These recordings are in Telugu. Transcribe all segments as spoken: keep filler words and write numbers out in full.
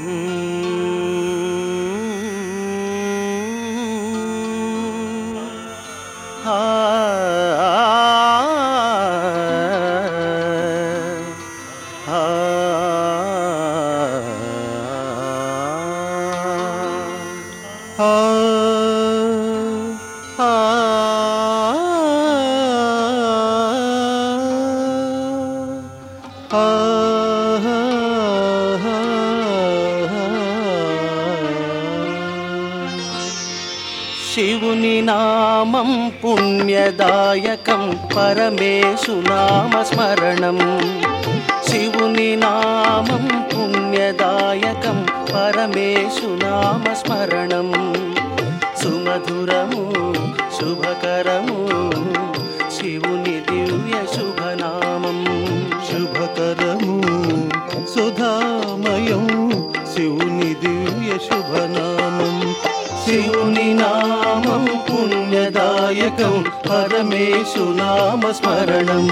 శివుని నామం పుణ్యదాయకం పరమేశు నామ స్మరణం. శివుని నామం పుణ్యదాయకం పరమేశు నామ స్మరణం. సుమధురము శుభకరము శివుని దివ్య శుభనామం. శుభకరము సుధామయం శివుని దివ్య శుభనామం. శివుని నామం పుణ్యదాయకం పరమేశు నామ స్మరణం.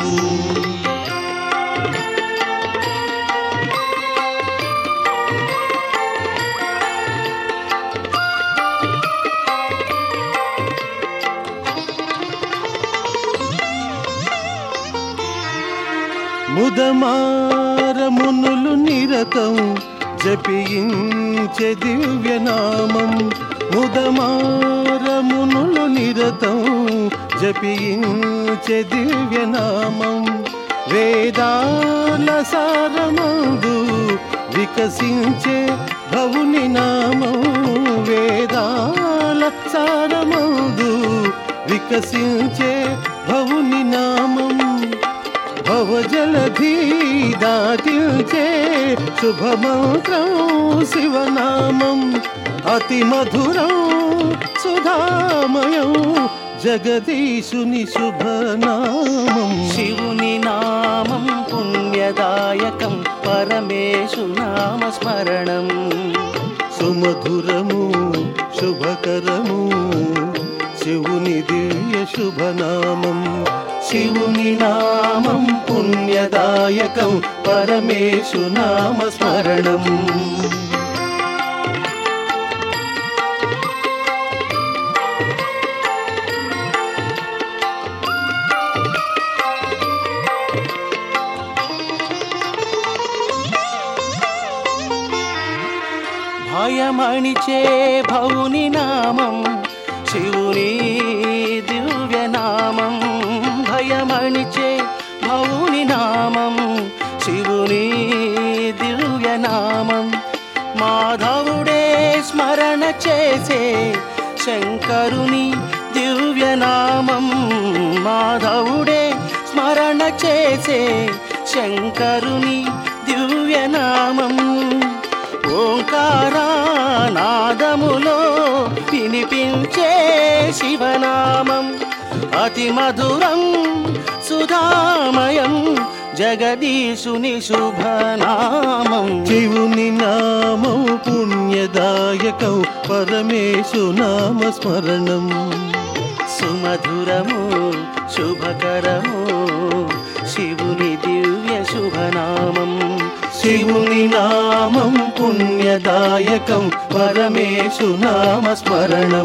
ముదమారమునులు నిరతం జపించే దివ్యనామం. ముదమారమునులు నిరతం జపించే దివ్యనామం. వేదాల సారమందు వికసించే భవుని నామం. వేదాల సారమందు వికసించే భవుని నామం. భవజలధి దాటించే శుభమంత్రం శివనామం. అతి మధురం సుధామయం జగదీశుని శుభనామం. శివుని నామం పుణ్యదాయకం పరమేశు నామ స్మరణం. సుమధురము శుభకరము శివుని దివ్య శుభనామం. శివుని నామం పుణ్యదాయకం పరమేశు నామ స్మరణం. భయమణిచే భవుని నామం శివుని దివ్యనామం. భయమణిచే భవుని నామం శివుని దివ్యనామం. మాధవుడే స్మరణ చేసే శంకరుని దివ్యనామం. మాధవుడే స్మరణ చేసే శంకరుని దివ్యనామం. ఓంకారనాదములో వినిపించే శివనామం. అతి మధురం సుధామయం జగదీశుని శుభనామం. శివుని నామం పుణ్యదాయకం పరమేశు నామ స్మరణం. సుమధురము శుభకరము శివుని దివ్య శుభనామం. శివుని నామం పుణ్యదాయకం పరమేశు నామ స్మరణం.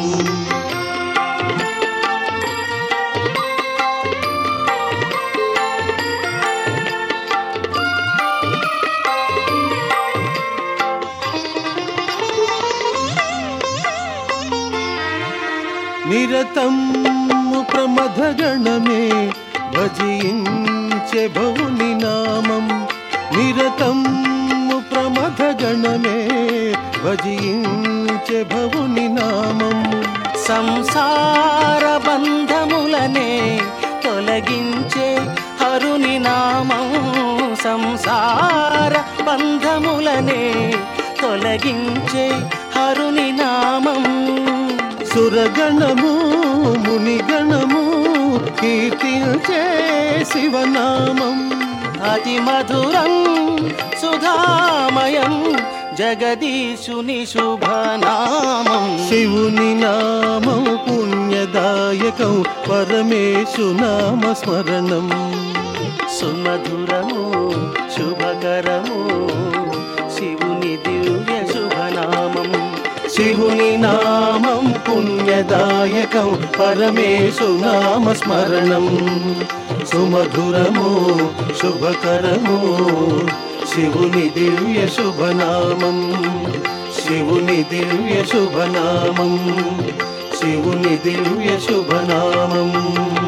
నిరతం ప్రమథగణమే భజించే భవుని నామం. నిరతం ప్రమథగణమే భజించే భవుని నామం. సంసార బంధములనే తొలగించే హరుని నామం. సంసార బంధములనే తొలగించే హరుని నామం. సురగణము మునిగణము కీర్తించే శివనామం. అతి మధురం సుధామయం జగదీశుని శుభనామం. శివుని నామం పుణ్యదాయకం పరమేశు నామ స్మరణం. సుమధురము శుభకరము శివుని దివ్య శివుని నామం పుణ్యదాయకం పరమేశు నామ స్మరణం సుమధురము శుభకరము శివుని దివ్య శుభనామం శివుని దివ్య శుభనామం శివుని దివ్య శుభనామం